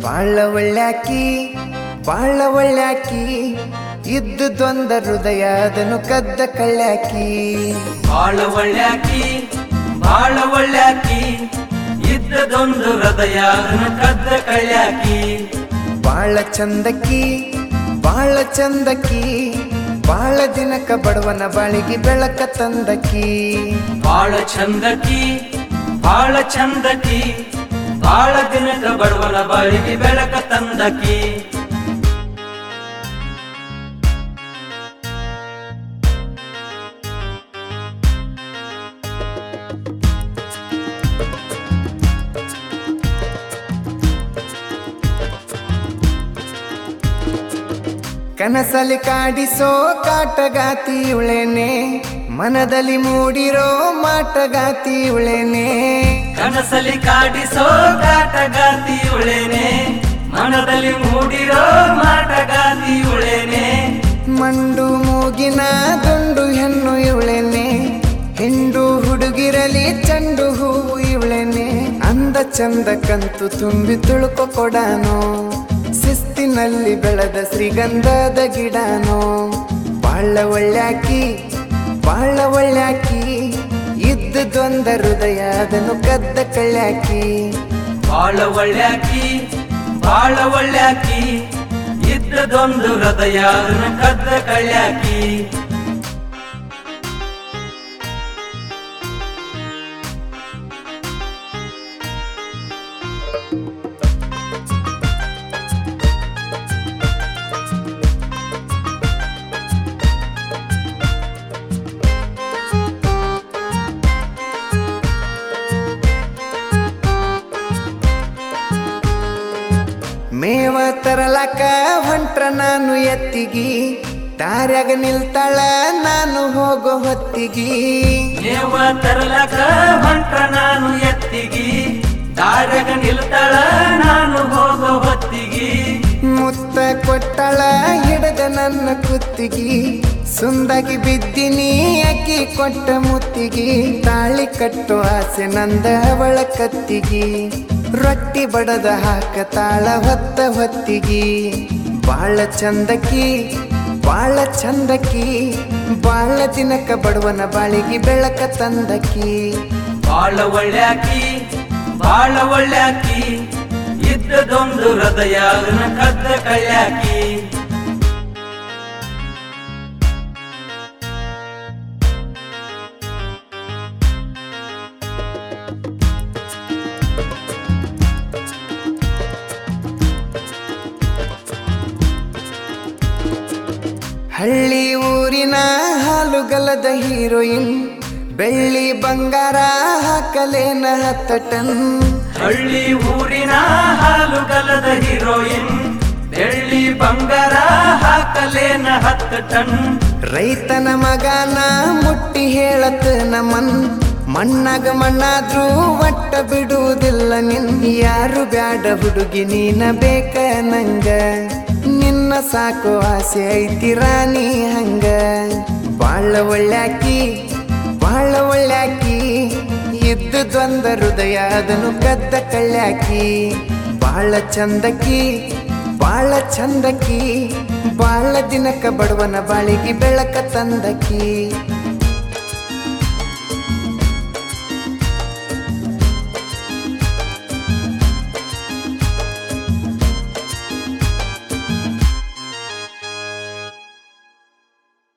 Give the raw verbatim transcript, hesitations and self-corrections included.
ಬಾಳ ಒಳ್ಳ್ಯಾಕಿ ಬಾಳ ಒಳ್ಳ್ಯಾಕಿ ಇದ್ದುದೊಂದ ಹೃದಯ ಅದನ್ನು ಕದ್ದ ಕಳ್ಳ್ಯಾಕಿ. ಬಾಳ ಒಳ್ಳ್ಯಾಕಿ ಬಾಳ ಒಳ್ಳ್ಯಾಕಿ ಇದ್ದದೊಂದು ಹೃದಯ ಅದನ್ನು ಕದ್ದ ಕಳ್ಳ್ಯಾಕಿ. ಬಾಳ ಚಂದಕಿ ಬಾಳ ಚಂದಕಿ ಬಾಳ ದಿನಕ ಬಡವನ ಬಾಳಿಗೆ ಬೆಳಕ ತಂದಕಿ. ಬಾಳ ಚಂದಕಿ ಬಾಳ ಚಂದಕಿ ಬಾಳ ದಿನಕ ಬಡವನ ಬಾಳಿಗೆ ಬೆಳಕ ತಂದಕಿ. ಕನಸಲಿ ಕಾಡಿಸೋ ಕಾಟಗಾತಿ ಉಳೇನೆ ಮನದಲ್ಲಿ ಮೂಡಿರೋ ಮಾಟಗಾತಿ ಉಳೇನೆ. ಕನಸಲಿ ಕಾಡಿಸೋ ಕಾಟಗಾತಿ ಉಳೇನೆ ಮನದಲ್ಲಿ ಮೂಡಿರೋ ಮಾಟಗಾತಿ ಉಳೇನೆ. ಮಂಡು ಮೂಗಿನ ದುಂಡು ಹೆಣ್ಣು ಇವಳೇನೆ ಹಿಂಡು ಹುಡುಗಿರಲಿ ಚಂಡು ಹೂವು ಇವಳೇನೆ. ಅಂದ ಚಂದ ಕಂತು ತುಂಬಿ ತುಳುಕೊ ಕೊಡಾನೋ ಶಿಸ್ತಿನಲ್ಲಿ ಬೆಳೆದ ಶ್ರೀಗಂಧದ ಗಿಡನೋ. ಬಾಳ ಒಳ್ಳ್ಯಾಕಿ ಬಾಳ ಒಳ್ಳ್ಯಾಕಿ ಇದ್ದುದೊಂದ ಹೃದಯ ಅದನ್ನು ಕದ್ದ ಕಳ್ಳ್ಯಾಕಿ. ಬಾಳ ಒಳ್ಳ್ಯಾಕಿ ಬಾಳ ಒಳ್ಳ್ಯಾಕಿ ಇದ್ದದೊಂದು ಹೃದಯ ಅದನ್ನು ಕದ್ದ ಕಳ್ಳ್ಯಾಕಿ. ಮೇವ ತರಲಕ ಹೊಂಟ್ರ ನಾನು ಎತ್ತಿಗಿ ದಾರ್ಯಾಗ ನಿಲ್ತಾಳ ನಾನು ಹೋಗೋ ಹೊತ್ತಿಗಿ. ಮೇವ ತರಲಕ ಹೊಂಟ್ರ ನಾನು ಎತ್ತಿಗಿ ದಾರ್ಯಾಗ ನಿಲ್ತಾಳ ನಾನು ಹೋಗೋ ಹೊತ್ತಿಗಿ. ಮುತ್ತ ಕೊಟ್ಟಳ ಹಿಡದ ನನ್ನ ಕುತ್ತಿಗಿ ಸುಂದಾಗಿ ಬಿದ್ದಿನಿ ಅಕ್ಕಿ ಕೊಟ್ಟ ಮುತ್ತಿಗಿ. ತಾಳಿ ಕಟ್ಟೋ ಆಸೆ ನಂದ ಅವಳ ಕತ್ತಿಗಿ ರೊಟ್ಟಿ ಬಡದ ಹಾಕ ತಾಳ ಹೊತ್ತ ಹೊತ್ತಿಗಿ. ಬಾಳ ಚಂದಕಿ ಬಾಳ ಚಂದಕಿ ಬಾಳ ದಿನಕ ಬಡವನ ಬಾಳಿಗೆ ಬೆಳಕ ತಂದಕಿ. ಬಾಳ ಒಳ್ಳ್ಯಾಕಿ ಬಾಳ ಒಳ್ಳ್ಯಾಕಿ ಇದ್ದದೊಂದು ಹೃದಯ ಅದನ್ನು ಕದ್ದ ಕಳ್ಳ್ಯಾಕಿ. ಹಳ್ಳಿ ಊರಿನ ಹಾಲುಗಲದ ಹೀರೋಯಿನ್ ಬೆಳ್ಳಿ ಬಂಗಾರ ಹಾಕಲೇನ ಹತ್ತ ಟನ್. ಹಳ್ಳಿ ಊರಿನ ಹಾಲುಗಲದ ಹೀರೋಯಿನ್ ಬೆಳ್ಳಿ ಬಂಗಾರ ಹಾಕಲೇನ ಹತ್ತು ಟನ್. ರೈತನ ಮಗನ ಮುಟ್ಟಿ ಹೇಳತ್ ನಮನ್ ಮಣ್ಣಾಗ ಮಣ್ಣಾದ್ರೂ ಒಟ್ಟ ಬಿಡುವುದಿಲ್ಲ ನಿನ್. ಯಾರು ಬ್ಯಾಡ ಹುಡುಗಿ ನೀನ ಬೇಕ ನಂಗ ನಿನ್ನ ಸಾಕೋ ಆಸೆ ಐತಿ ರಾಣಿ ಹಂಗ. ಬಾಳ ಒಳ್ಳ್ಯಾಕಿ ಬಾಳ ಒಳ್ಳ್ಯಾಕಿ ಇದ್ದುದೊಂದ ಹೃದಯ ಅದನ್ನು ಕದ್ದ ಕಳ್ಳ್ಯಾಕಿ. ಬಾಳ ಚಂದಕಿ ಬಾಳ ಚಂದಕಿ ಬಾಳ ದಿನಕ ಬಡವನ ಬಾಳಿಗೆ ಬೆಳಕ ತಂದಕಿ.